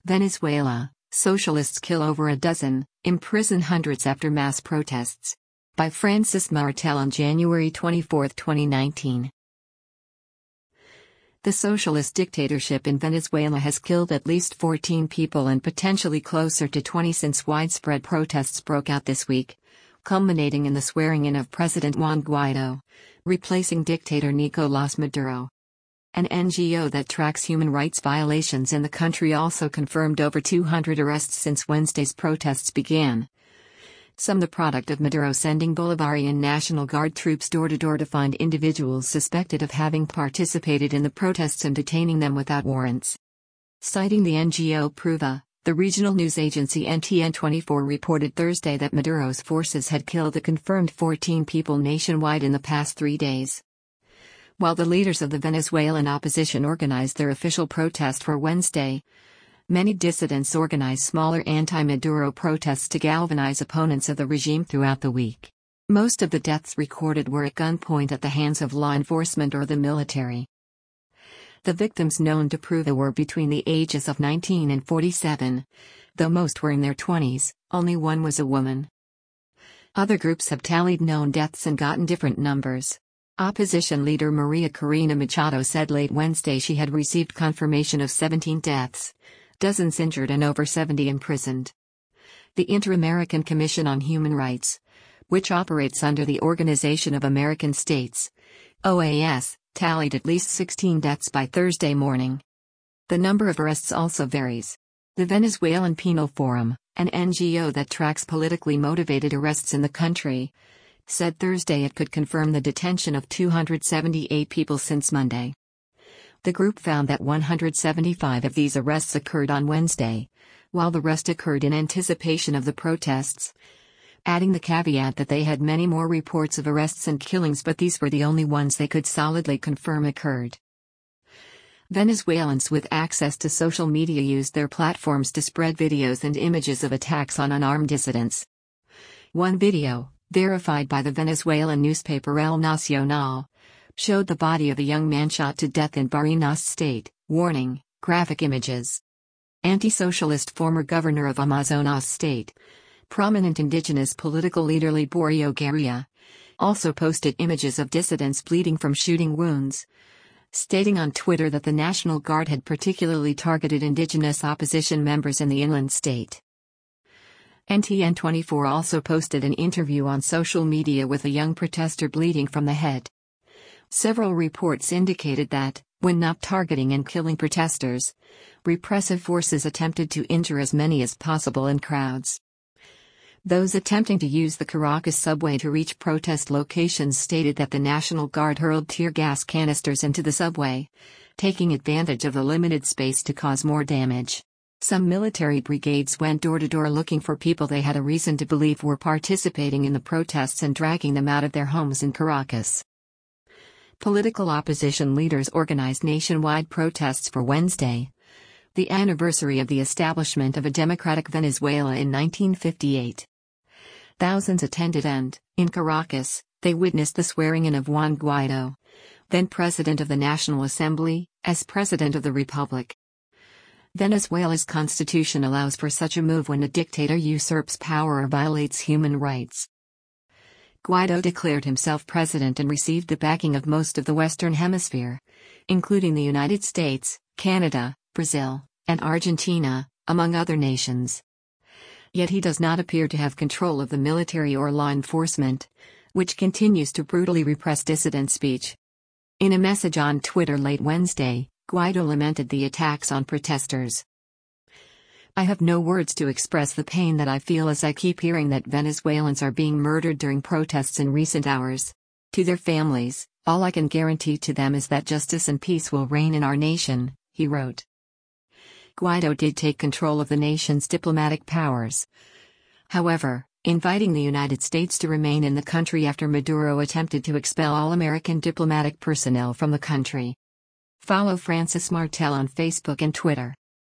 Venezuela, socialists kill over a dozen, imprison hundreds after mass protests. By Francis Martel on January 24, 2019. The socialist dictatorship in Venezuela has killed at least 14 people and potentially closer to 20 since widespread protests broke out this week, culminating in the swearing-in of President Juan Guaido, replacing dictator Nicolás Maduro. An NGO that tracks human rights violations in the country also confirmed over 200 arrests since Wednesday's protests began. Some the product of Maduro sending Bolivarian National Guard troops door-to-door to find individuals suspected of having participated in the protests and detaining them without warrants. Citing the NGO Prueba, the regional news agency NTN24 reported Thursday that Maduro's forces had killed a confirmed 14 people nationwide in the past 3 days. While the leaders of the Venezuelan opposition organized their official protest for Wednesday, many dissidents organized smaller anti-Maduro protests to galvanize opponents of the regime throughout the week. Most of the deaths recorded were at gunpoint at the hands of law enforcement or the military. The victims known to Prueba were between the ages of 19 and 47, though most were in their 20s, only one was a woman. Other groups have tallied known deaths and gotten different numbers. Opposition leader Maria Corina Machado said late Wednesday she had received confirmation of 17 deaths, dozens injured and over 70 imprisoned. The Inter-American Commission on Human Rights, which operates under the Organization of American States, OAS, tallied at least 16 deaths by Thursday morning. The number of arrests also varies. The Venezuelan Penal Forum, an NGO that tracks politically motivated arrests in the country, said Thursday it could confirm the detention of 278 people since Monday. The group found that 175 of these arrests occurred on Wednesday, while the rest occurred in anticipation of the protests, adding the caveat that they had many more reports of arrests and killings, but these were the only ones they could solidly confirm occurred. Venezuelans with access to social media used their platforms to spread videos and images of attacks on unarmed dissidents. One video, verified by the Venezuelan newspaper El Nacional, showed the body of a young man shot to death in Barinas state, warning, graphic images. Anti-socialist former governor of Amazonas state, prominent indigenous political leader Liborio Garia, also posted images of dissidents bleeding from shooting wounds, stating on Twitter that the National Guard had particularly targeted indigenous opposition members in the inland state. NTN24 also posted an interview on social media with a young protester bleeding from the head. Several reports indicated that, when not targeting and killing protesters, repressive forces attempted to injure as many as possible in crowds. Those attempting to use the Caracas subway to reach protest locations stated that the National Guard hurled tear gas canisters into the subway, taking advantage of the limited space to cause more damage. Some military brigades went door-to-door looking for people they had a reason to believe were participating in the protests and dragging them out of their homes in Caracas. Political opposition leaders organized nationwide protests for Wednesday, the anniversary of the establishment of a democratic Venezuela in 1958. Thousands attended and, in Caracas, they witnessed the swearing-in of Juan Guaido, then President of the National Assembly, as President of the Republic. Venezuela's constitution allows for such a move when a dictator usurps power or violates human rights. Guaido declared himself president and received the backing of most of the Western Hemisphere, including the United States, Canada, Brazil, and Argentina, among other nations. Yet he does not appear to have control of the military or law enforcement, which continues to brutally repress dissident speech. In a message on Twitter late Wednesday, Guaido lamented the attacks on protesters. "I have no words to express the pain that I feel as I keep hearing that Venezuelans are being murdered during protests in recent hours. To their families, all I can guarantee to them is that justice and peace will reign in our nation," he wrote. Guaido did take control of the nation's diplomatic powers, however, inviting the United States to remain in the country after Maduro attempted to expel all American diplomatic personnel from the country. Follow Francis Martel on Facebook and Twitter.